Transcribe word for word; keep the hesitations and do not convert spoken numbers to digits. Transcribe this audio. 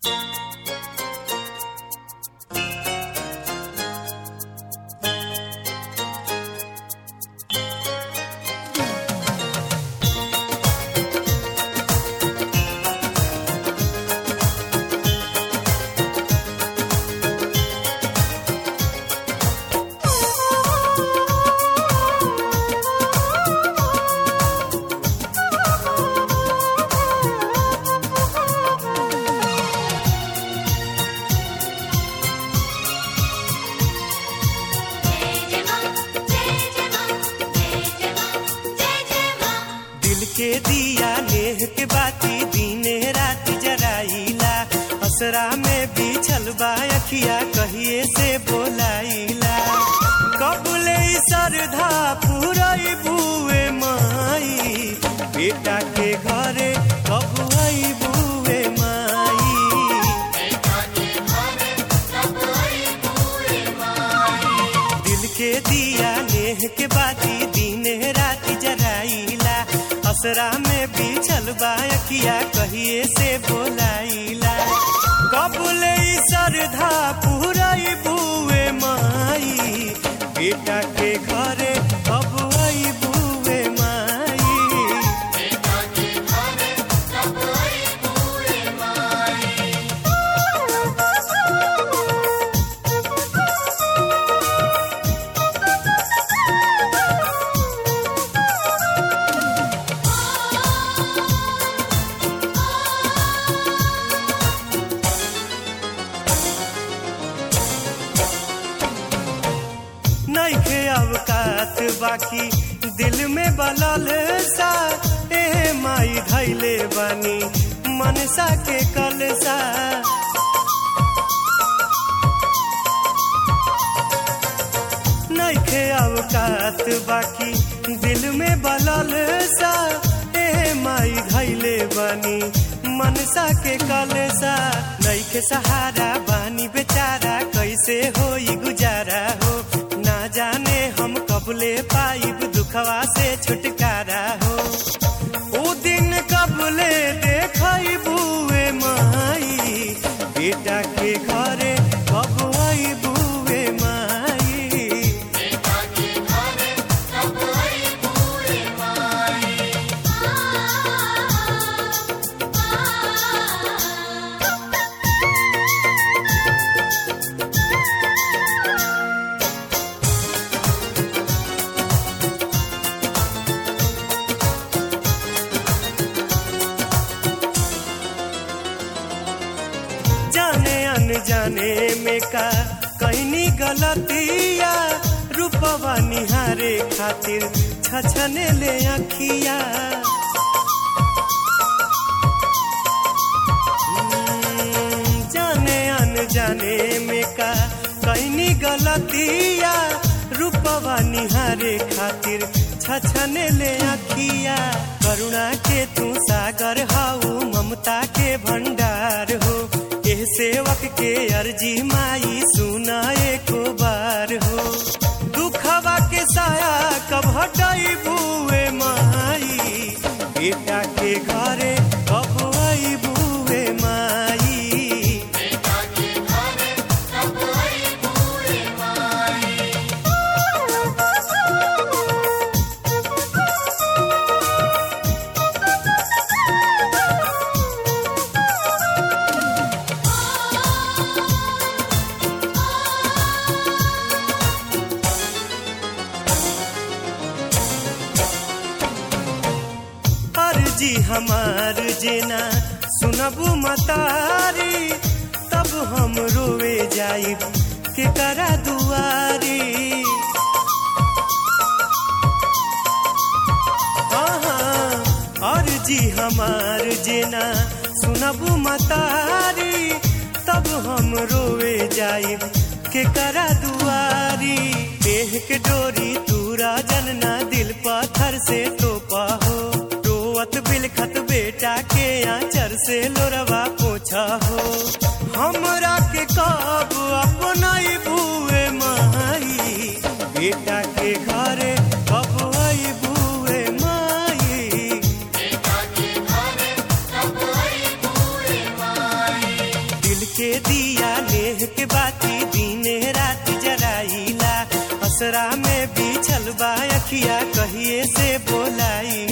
के दिया नेह के बाती दीने रात जराइला असरा में बिछल बा अखिया कहिए से बोलाइला कबले सरधा पुरई बुए माई बेटा के घरे कब आई बुए माई बेटा के घरे कब आई बुए माई दिल के दिया नेह के बाती दीने रात जराइला असरा में बिछल बा अखिया कहिए से बोलाइला कबले सरधा पुरई बुए माई बेटा के घरे कब आई बुए माई बेटा के घरे कब आई बुए माई। नइखे अवकात बाकी दिल में बलल सा ए माई धैले बानी मनसा के कलसा नइखे अवकात बाकी दिल में बलल सा ए माई धैले बानी मनसा के कलसा नइखे सहारा बानी बेचारा कैसे होई गुजारा हो ना जाने हम कबले पाइब दुखवा से छुटकारा हो ओ दिन कबले देखई बुए माई बेटा के घरे कब आई बुए माई बेटा के घरे कब आई बुए माई। जाने अनजाने में का कहनी गलतिया रूपवा निहारे खातिर छछने ले अखिया जाने अनजाने में का कहनी गलतिया रूपवा निहारे खातिर छछने ले अखिया करुणा के तू सागर हाउ ममता के भंडार हो एह सेवक के अर्जी माई सुना एको बार हो दुखवा के साया कब हटाई बुए माई बेटा के घरे कब आई बुए माई बेटा के घरे कब आई बुए माई। जी हमार जेना सुनबू मतारी तब हम रोवे जाइब के करा दुआरी और जी हमार जेना सुनबू मतारी तब हम रोवे जाइब के करा दुआरी देह के डोरी तूरा जनना दिल पत्थर से तोपा हो बिलखत बेटा के आंचर से लोरवा पोछा हो हमरा के कब अपनाई बुए माई बेटा के घरे कब आई बुए माई बेटा के घरे कब आई बुए माई। के दिया नेह के बाती दीने रात जराइला असरा में बिछल बा अखिया कहिए से बोलाई